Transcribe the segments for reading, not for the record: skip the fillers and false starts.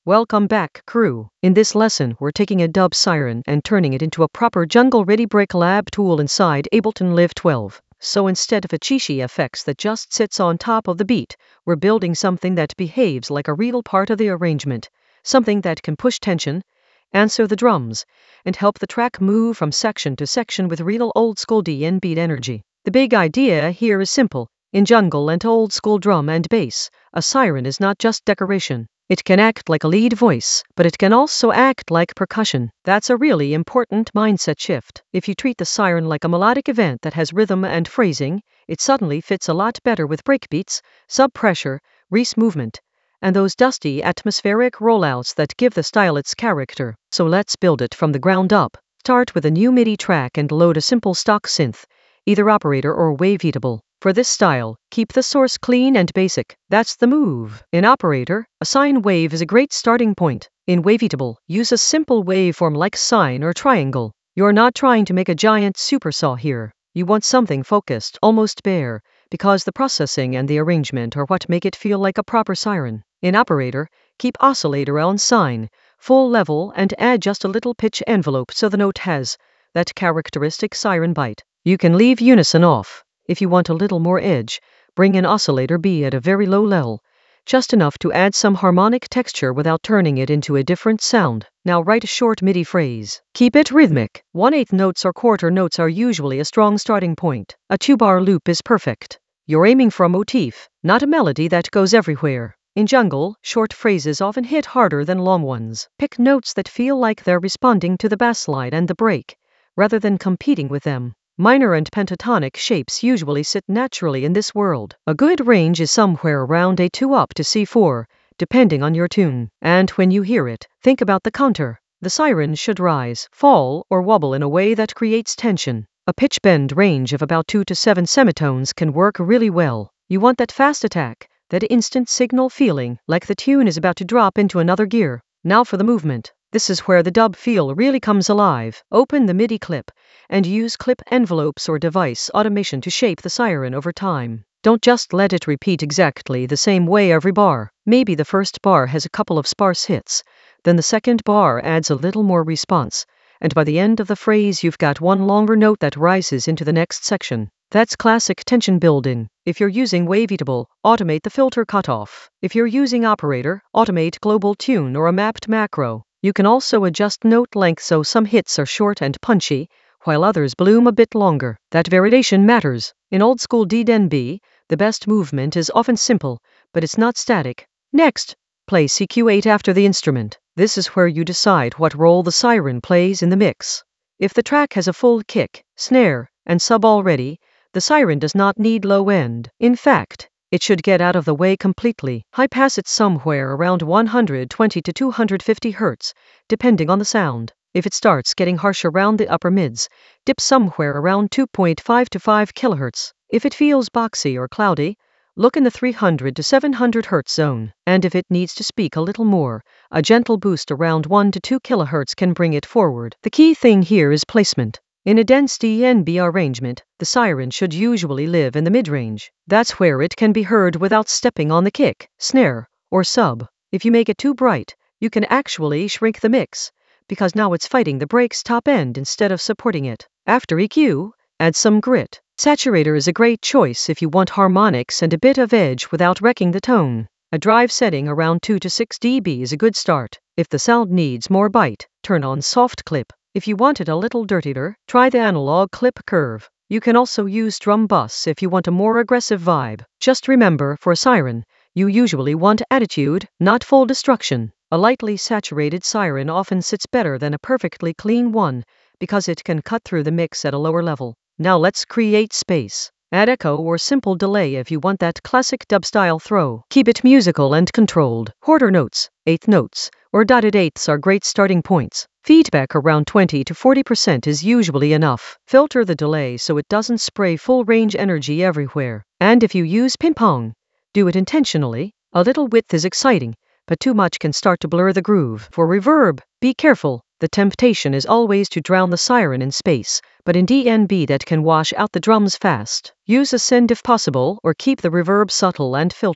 Welcome back, crew. In this lesson, we're taking a dub siren and turning it into a proper jungle-ready break lab tool inside Ableton Live 12. So instead of a cheesy effects that just sits on top of the beat, we're building something that behaves like a real part of the arrangement, something that can push tension, answer the drums, and help the track move from section to section with real old-school DN beat energy. The big idea here is simple. In jungle and old-school drum and bass, a siren is not just decoration. It can act like a lead voice, but it can also act like percussion. That's a really important mindset shift. If you treat the siren like a melodic event that has rhythm and phrasing, it suddenly fits a lot better with breakbeats, sub-pressure, Reese movement, and those dusty atmospheric rollouts that give the style its character. So let's build it from the ground up. Start with a new MIDI track and load a simple stock synth, either Operator or Waveatable. For this style, keep the source clean and basic. That's the move. In Operator, a sine wave is a great starting point. In Waveatable, use a simple waveform like sine or triangle. You're not trying to make a giant supersaw here. You want something focused, almost bare, because the processing and the arrangement are what make it feel like a proper siren. In Operator, keep oscillator on sine, full level, and add just a little pitch envelope so the note has that characteristic siren bite. You can leave unison off. If you want a little more edge, bring in oscillator B at a very low level, just enough to add some harmonic texture without turning it into a different sound. Now write a short MIDI phrase. Keep it rhythmic. 1/8 notes or quarter notes are usually a strong starting point. A 2-bar loop is perfect. You're aiming for a motif, not a melody that goes everywhere. In jungle, short phrases often hit harder than long ones. Pick notes that feel like they're responding to the bass line and the break, rather than competing with them. Minor and pentatonic shapes usually sit naturally in this world. A good range is somewhere around A2 up to C4, depending on your tune. And when you hear it, think about the counter. The siren should rise, fall, or wobble in a way that creates tension. A pitch bend range of about 2 to 7 semitones can work really well. You want that fast attack, that instant signal feeling, like the tune is about to drop into another gear. Now for the movement. This is where the dub feel really comes alive. Open the MIDI clip and use clip envelopes or device automation to shape the siren over time. Don't just let it repeat exactly the same way every bar. Maybe the first bar has a couple of sparse hits, then the second bar adds a little more response, and by the end of the phrase you've got one longer note that rises into the next section. That's classic tension building. If you're using Waveatable, automate the filter cutoff. If you're using Operator, automate global tune or a mapped macro. You can also adjust note length so some hits are short and punchy, while others bloom a bit longer. That variation matters. In old school DNB, the best movement is often simple, but it's not static. Next, play CQ8 after the instrument. This is where you decide what role the siren plays in the mix. If the track has a full kick, snare, and sub already, the siren does not need low end. In fact, it should get out of the way completely. High pass it somewhere around 120 to 250 Hz, depending on the sound. If it starts getting harsh around the upper mids, dip somewhere around 2.5 to 5 kHz. If it feels boxy or cloudy, look in the 300 to 700 Hz zone. And if it needs to speak a little more, a gentle boost around 1 to 2 kHz can bring it forward. The key thing here is placement. In a dense DNB arrangement, the siren should usually live in the mid-range. That's where it can be heard without stepping on the kick, snare, or sub. If you make it too bright, you can actually shrink the mix, because now it's fighting the break's top end instead of supporting it. After EQ, add some grit. Saturator is a great choice if you want harmonics and a bit of edge without wrecking the tone. A drive setting around 2 to 6 dB is a good start. If the sound needs more bite, turn on soft clip. If you want it a little dirtier, try the analog clip curve. You can also use drum bus if you want a more aggressive vibe. Just remember, for a siren, you usually want attitude, not full destruction. A lightly saturated siren often sits better than a perfectly clean one, because it can cut through the mix at a lower level. Now let's create space. Add echo or simple delay if you want that classic dub-style throw. Keep it musical and controlled. Quarter notes, eighth notes, or dotted eighths are great starting points. Feedback around 20 to 40% is usually enough. Filter the delay so it doesn't spray full range energy everywhere. And if you use ping-pong, do it intentionally. A little width is exciting, but too much can start to blur the groove. For reverb, be careful. The temptation is always to drown the siren in space, but in DNB that can wash out the drums fast. Use a send if possible, or keep the reverb subtle and filtered.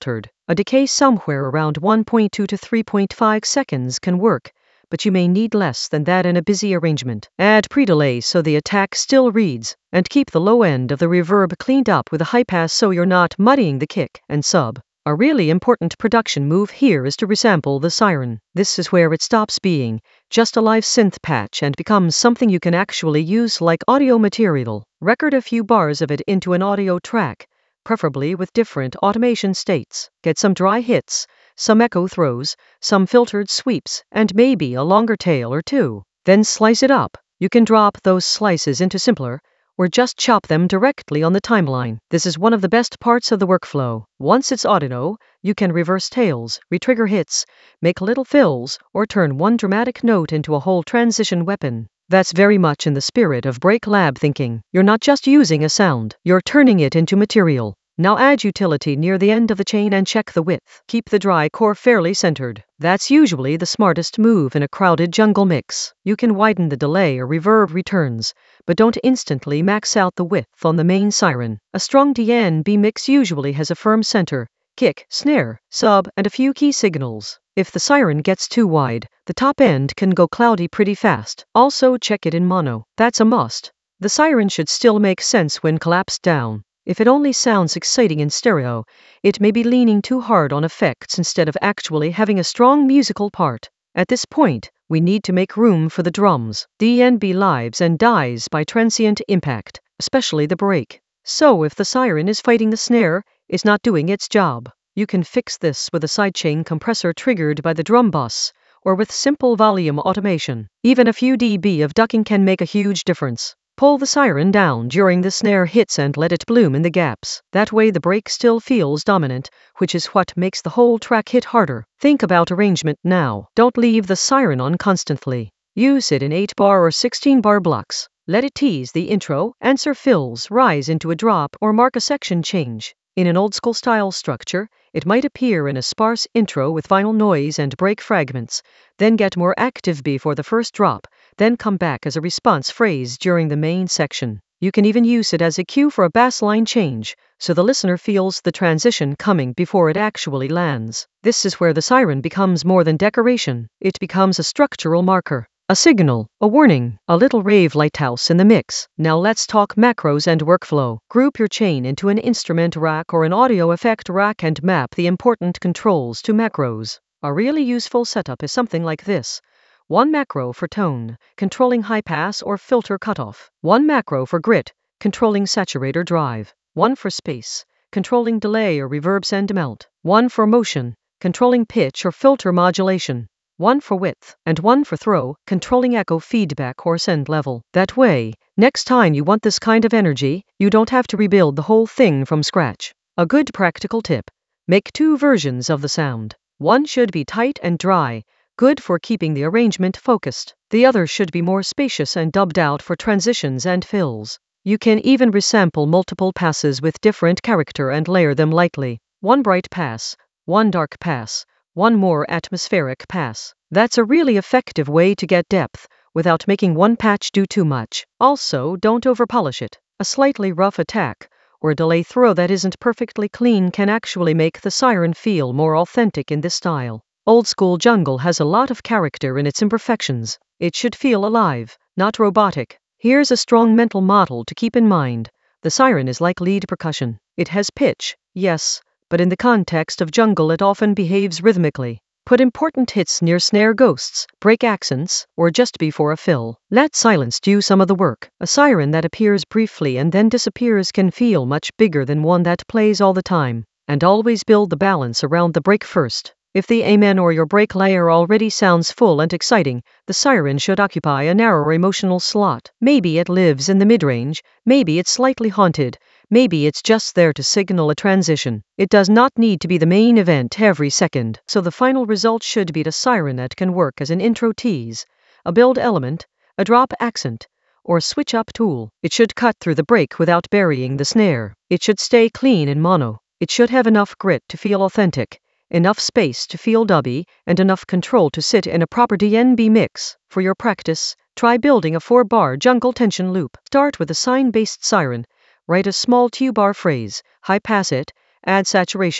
A decay somewhere around 1.2 to 3.5 seconds can work, but you may need less than that in a busy arrangement. Add pre-delay so the attack still reads, and keep the low end of the reverb cleaned up with a high pass so you're not muddying the kick and sub. A really important production move here is to resample the siren. This is where it stops being just a live synth patch and becomes something you can actually use like audio material. Record a few bars of it into an audio track, preferably with different automation states. Get some dry hits, some echo throws, some filtered sweeps, and maybe a longer tail or two. Then slice it up. You can drop those slices into Simpler, or just chop them directly on the timeline. This is one of the best parts of the workflow. Once it's audio, you can reverse tails, retrigger hits, make little fills, or turn one dramatic note into a whole transition weapon. That's very much in the spirit of Break Lab thinking. You're not just using a sound, you're turning it into material. Now add utility near the end of the chain and check the width. Keep the dry core fairly centered. That's usually the smartest move in a crowded jungle mix. You can widen the delay or reverb returns, but don't instantly max out the width on the main siren. A strong DNB mix usually has a firm center, kick, snare, sub, and a few key signals. If the siren gets too wide, the top end can go cloudy pretty fast. Also check it in mono. That's a must. The siren should still make sense when collapsed down. If it only sounds exciting in stereo, it may be leaning too hard on effects instead of actually having a strong musical part. At this point, we need to make room for the drums. DNB lives and dies by transient impact, especially the break. So if the siren is fighting the snare, it's not doing its job. You can fix this with a sidechain compressor triggered by the drum bus, or with simple volume automation. Even a few dB of ducking can make a huge difference. Pull the siren down during the snare hits and let it bloom in the gaps. That way the break still feels dominant, which is what makes the whole track hit harder. Think about arrangement now. Don't leave the siren on constantly. Use it in 8-bar or 16-bar blocks. Let it tease the intro, answer fills, rise into a drop, or mark a section change. In an old-school style structure, it might appear in a sparse intro with final noise and break fragments, then get more active before the first drop, then come back as a response phrase during the main section. You can even use it as a cue for a bass line change, so the listener feels the transition coming before it actually lands. This is where the siren becomes more than decoration. It becomes a structural marker. A signal, a warning, a little rave lighthouse in the mix. Now let's talk macros and workflow. Group your chain into an instrument rack or an audio effect rack and map the important controls to macros. A really useful setup is something like this. One macro for tone, controlling high pass or filter cutoff. One macro for grit, controlling saturator drive. One for space, controlling delay or reverb send melt. One for motion, controlling pitch or filter modulation. One for width, and one for throw, controlling echo feedback or send level. That way, next time you want this kind of energy, you don't have to rebuild the whole thing from scratch. A good practical tip. Make 2 versions of the sound. One should be tight and dry, good for keeping the arrangement focused. The other should be more spacious and dubbed out for transitions and fills. You can even resample multiple passes with different character and layer them lightly. One bright pass, one dark pass, one more atmospheric pass. That's a really effective way to get depth, without making one patch do too much. Also, don't overpolish it. A slightly rough attack, or a delay throw that isn't perfectly clean can actually make the siren feel more authentic in this style. Old school jungle has a lot of character in its imperfections. It should feel alive, not robotic. Here's a strong mental model to keep in mind. The siren is like lead percussion. It has pitch, yes, but in the context of jungle it often behaves rhythmically. Put important hits near snare ghosts, break accents, or just before a fill. Let silence do some of the work. A siren that appears briefly and then disappears can feel much bigger than one that plays all the time. And always build the balance around the break first. If the amen or your break layer already sounds full and exciting, the siren should occupy a narrower emotional slot. Maybe it lives in the mid-range, maybe it's slightly haunted, maybe it's just there to signal a transition. It does not need to be the main event every second, so the final result should be the siren that can work as an intro tease, a build element, a drop accent, or switch up tool. It should cut through the break without burying the snare. It should stay clean in mono. It should have enough grit to feel authentic, enough space to feel dubby, and enough control to sit in a proper DNB mix. For your practice, try building a 4-bar jungle tension loop. Start with a sine-based siren. Write a small 2-bar phrase, high pass it, add saturation,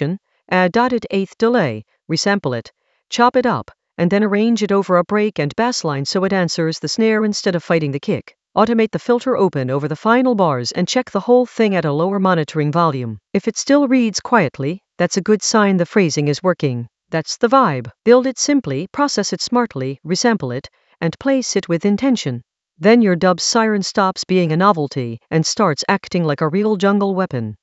Add dotted eighth delay, resample it, chop it up, and then arrange it over a break and bass line so it answers the snare instead of fighting the kick. Automate the filter open over the final bars and check the whole thing at a lower monitoring volume. If it still reads quietly, that's a good sign the phrasing is working. That's the vibe. Build it simply, process it smartly, resample it, and place it with intention. Then your dub siren stops being a novelty and starts acting like a real jungle weapon.